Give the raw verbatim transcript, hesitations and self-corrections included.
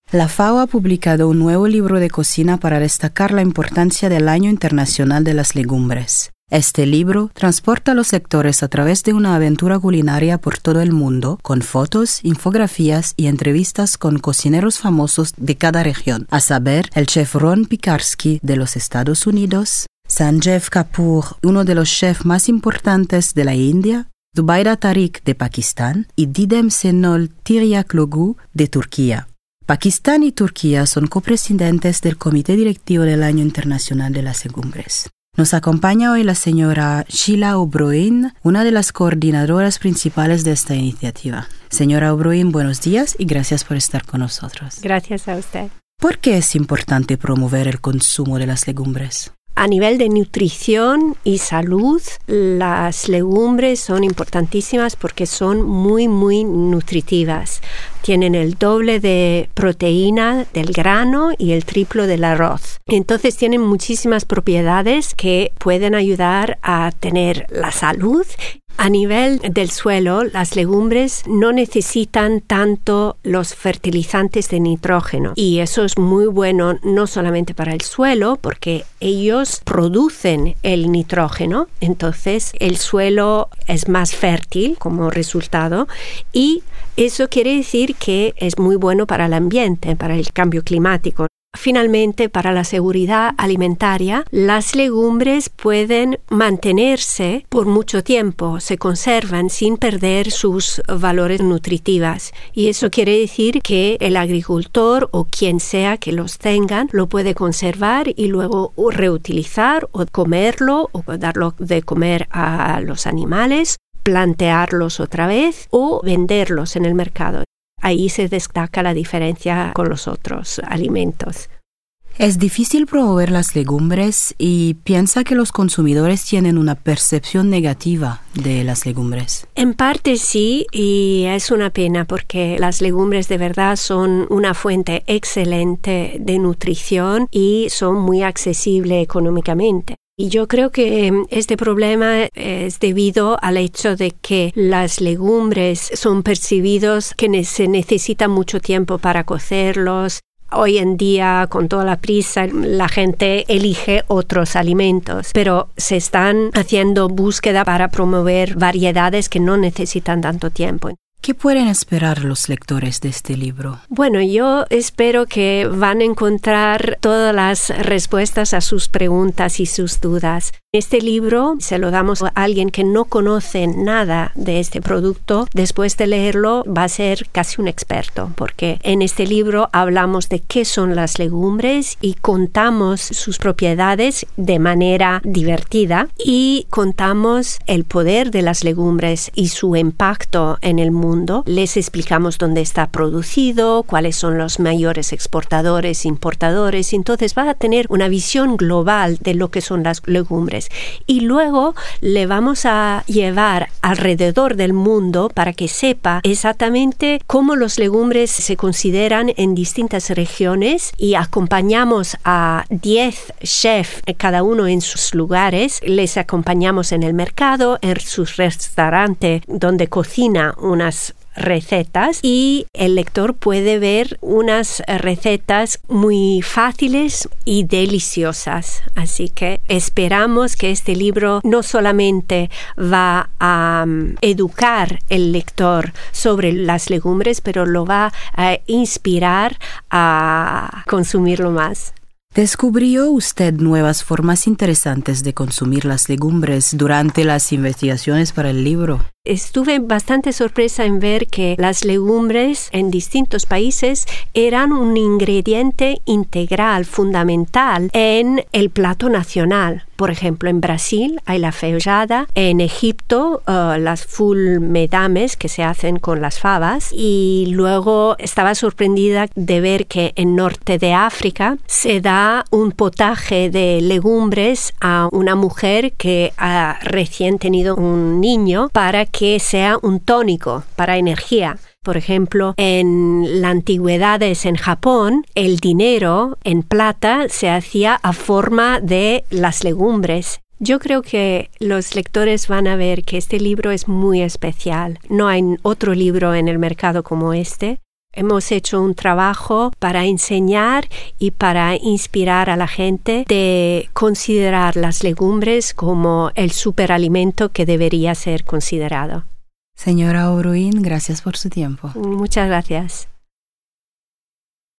La FAO ha publicado un nuevo libro de cocina para destacar la importancia del Año Internacional de las Legumbres. Este libro transporta a los lectores a través de una aventura culinaria por todo el mundo, con fotos, infografías y entrevistas con cocineros famosos de cada región, a saber, el chef Ron Pikarsky de los Estados Unidos, Sanjeev Kapoor, uno de los chefs más importantes de la India, Zubaida Tariq de Pakistán y Didem Senol Tiryakoglu de Turquía. Pakistán y Turquía son copresidentes del Comité Directivo del Año Internacional de las Legumbres. Nos acompaña hoy la señora Sheila O'Brien, una de las coordinadoras principales de esta iniciativa. Señora O'Brien, buenos días y gracias por estar con nosotros. Gracias a usted. ¿Por qué es importante promover el consumo de las legumbres? A nivel de nutrición y salud, las legumbres son importantísimas porque son muy, muy nutritivas. Tienen el doble de proteína del grano y el triplo del arroz. Entonces tienen muchísimas propiedades que pueden ayudar a tener la salud. A nivel del suelo, las legumbres no necesitan tanto los fertilizantes de nitrógeno y eso es muy bueno no solamente para el suelo porque ellos producen el nitrógeno, entonces el suelo es más fértil como resultado y eso quiere decir que es muy bueno para el ambiente, para el cambio climático. Finalmente, para la seguridad alimentaria, las legumbres pueden mantenerse por mucho tiempo, se conservan sin perder sus valores nutritivos. Y eso quiere decir que el agricultor o quien sea que los tengan lo puede conservar y luego reutilizar o comerlo o darlo de comer a los animales, plantearlos otra vez o venderlos en el mercado. Ahí se destaca la diferencia con los otros alimentos. Es difícil promover las legumbres y piensa que los consumidores tienen una percepción negativa de las legumbres. En parte sí, y es una pena porque las legumbres de verdad son una fuente excelente de nutrición y son muy accesibles económicamente. Y yo creo que este problema es debido al hecho de que las legumbres son percibidos que se necesita mucho tiempo para cocerlos. Hoy en día, con toda la prisa, la gente elige otros alimentos, pero se están haciendo búsqueda para promover variedades que no necesitan tanto tiempo. ¿Qué pueden esperar los lectores de este libro? Bueno, yo espero que van a encontrar todas las respuestas a sus preguntas y sus dudas. Este libro se lo damos a alguien que no conoce nada de este producto. Después de leerlo va a ser casi un experto, porque en este libro hablamos de qué son las legumbres y contamos sus propiedades de manera divertida y contamos el poder de las legumbres y su impacto en el mundo. Les explicamos dónde está producido, cuáles son los mayores exportadores, importadores. Entonces va a tener una visión global de lo que son las legumbres. Y luego le vamos a llevar alrededor del mundo para que sepa exactamente cómo las legumbres se consideran en distintas regiones y acompañamos a diez chefs, cada uno en sus lugares. Les acompañamos en el mercado, en sus restaurantes donde cocina unas recetas y el lector puede ver unas recetas muy fáciles y deliciosas. Así que esperamos que este libro no solamente va a um, educar el lector sobre las legumbres, pero lo va a inspirar a consumirlo más. ¿Descubrió usted nuevas formas interesantes de consumir las legumbres durante las investigaciones para el libro? Estuve bastante sorpresa en ver que las legumbres en distintos países eran un ingrediente integral, fundamental en el plato nacional. Por ejemplo, en Brasil hay la feijoada, en Egipto uh, las full medames que se hacen con las fabas y luego estaba sorprendida de ver que en norte de África se da un potaje de legumbres a una mujer que ha recién tenido un niño para que sea un tónico para energía. Por ejemplo, en las antigüedades en Japón, el dinero en plata se hacía a forma de las legumbres. Yo creo que los lectores van a ver que este libro es muy especial. No hay otro libro en el mercado como este. Hemos hecho un trabajo para enseñar y para inspirar a la gente de considerar las legumbres como el superalimento que debería ser considerado. Señora O'Ruin, gracias por su tiempo. Muchas gracias.